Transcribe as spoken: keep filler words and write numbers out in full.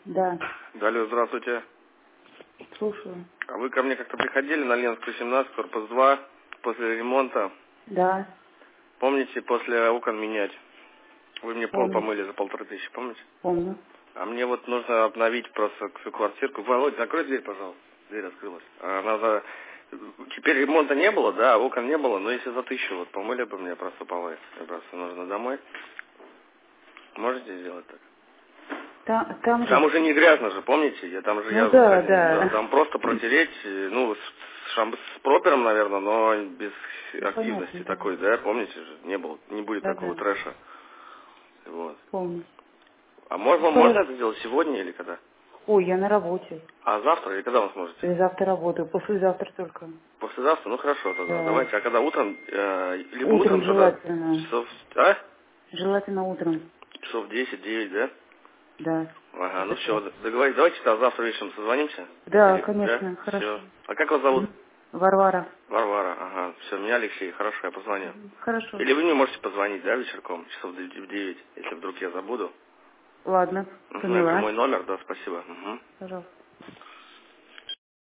Да. Да, алло, здравствуйте. Слушаю. А вы ко мне как-то приходили на Ленинскую, семнадцать, корпус два, после ремонта? Да. Помните, после окон менять? Вы мне пол Помню. помыли за полторы тысячи, помните? Помню. А мне вот нужно обновить просто всю квартирку. Володь, закрой дверь, пожалуйста. Дверь открылась. А надо... Теперь ремонта не было, да, окон не было, но если за тысячу вот помыли бы мне просто полы. Мне просто нужно домой. Можете сделать так? Там, там Там же... уже не грязно же, помните? Я там же Ну я да, заходил, да, да. там просто протереть, э, ну, с, с шам- с пропером, наверное, но без Ну, активности понятно, да. такой, да, помните же? Не было, не будет Да, такого да. трэша. Вот. Помню. А можно, можно Хорошо. это сделать сегодня или когда? Ой, я на работе. А завтра или когда вы сможете? Я завтра работаю. Послезавтра только. Послезавтра? Ну хорошо тогда. Да. Давайте. А когда утром, э, либо Утром утром, когда желательно. часов, а? Желательно утром. Часов десять-девять, да? Да. Ага, ну Это все, так. договорились. Давайте тогда завтра вечером созвонимся. На Да, телефон, да? конечно. Хорошо. Все. А как вас зовут? М. Варвара. Варвара, ага. Все, меня Алексей. Хорошо, я позвоню. Мгм. Хорошо. Или вы мне можете позвонить, да, вечерком, часов в девять, если вдруг я забуду. Ладно. Угу, это Поняла. мой номер, да, спасибо. Угу. Пожалуйста.